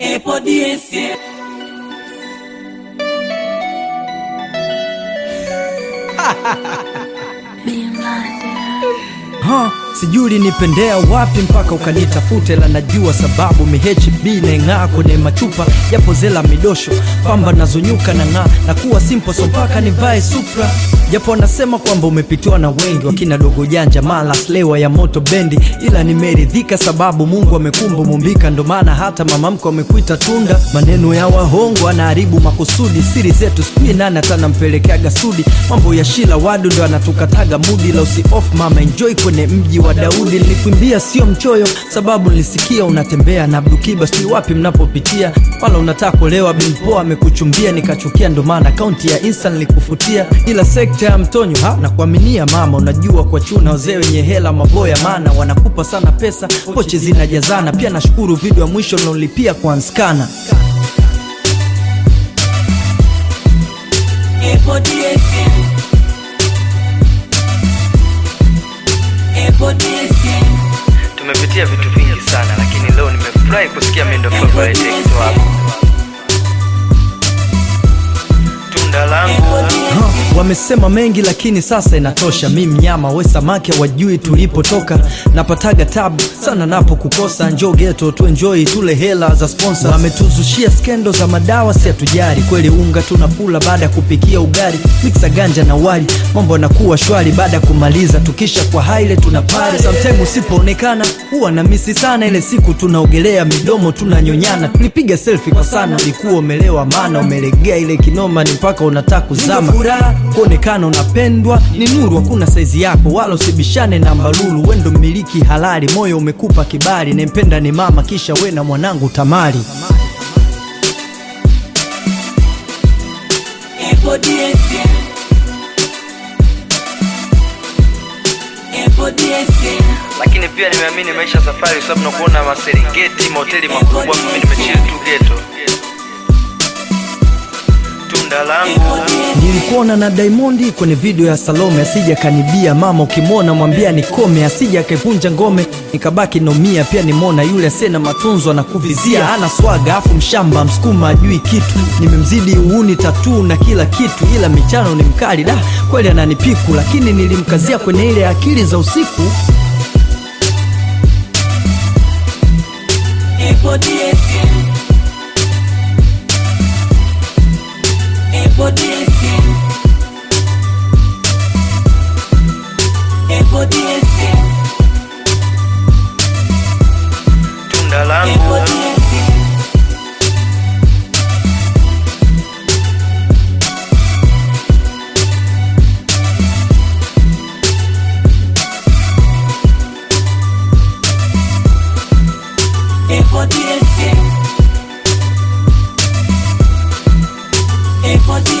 Sijui ulinipendea wapi mpaka ukanitafute, la najua sababu MHB naing'aa kwenye machupa japo zela midosho pamba nazonyuka na ng'aa na kuwa simple so mpaka nivae Supra. Japo nasema kwamba umepitiwa na wengi wakina dogo janja mala slewa ya moto bendi, ila nimeridhika sababu Mungu amekumba mumbika, ndo maana hata mamamko amekuita tunda. Maneno ya wahongo anaharibu makusudi, siri zetu sijui nani atanampelekea gasudi. Mambo ya Shila Wadu ndo anatukataga mudi, la usi off mama enjoy kwenye mji wa Daudi. Nilikuimbia sio mchoyo sababu nilisikia unatembea na Abdukiba, sijui wapi mnapopitia, wala unataka kulewa bimpoa amekuchumbia. Nikachukia ndo maana akaunti ya Insta nilikufutia, ila sekta ya mtonyo na kuaminia mama. Unajua kwa chuna wazee wenye hela maboya, maana wanakupa sana pesa pochi zinajazana. Pia nashukuru video ya mwisho nilolipia kwa Anskana. Tumepitia vitu vingi sana, lakini leo nimefurahi kusikia mimi ndo favorite wako. Tunda langu Wamesema mengi lakini sasa inatosha. Mimi mnyama we samaki wajui tulipotoka, napataga tabu sana napo kukosa. Njoo ghetto tu enjoy tule hela za sponsor. Wametuzushia skendo za madawa si atujari, kweli unga tunakula baada kupikia ugali. Mixa ganja na wali mambo yanakuwa shwari, baada kumaliza tukisha kwa haile tunapari. Sometimes usipoonekana huwa na misi sana, ile siku tunaogelea midomo tunanyonyana. Tulipiga selfie kwa sana, ulikuwa umelewa maana umelegea ile kinoma ni mpaka unataka kuzama. Kuonekana unapendwa ni nuru, hakuna saizi yako wala usibishane na mbalulu. Wendo mmiliki halali, moyo umekupa kibali, nempenda ni mama kisha we na mwanangu Tamari. Lakini pia nimeamini maisha safari, sababu nakuona Maserengeti mahoteli makubwa, mimi nimechill tu ghetto. Tunda langu Nilikuona na Diamond kwenye video ya Salome, asija kanibia mama, ukimwona mwambia nikome, asija akavunja ngome nikabaki nomia. Pia nimona yule asena matunzo anakuvizia, ana swaga afu mshamba msukuma ajui kitu. Nimemzidi uuni tatu na kila kitu, ila michano ni mkali da kweli ananipiku, lakini nilimkazia kwenye ile akili za usiku. tunda langu Epo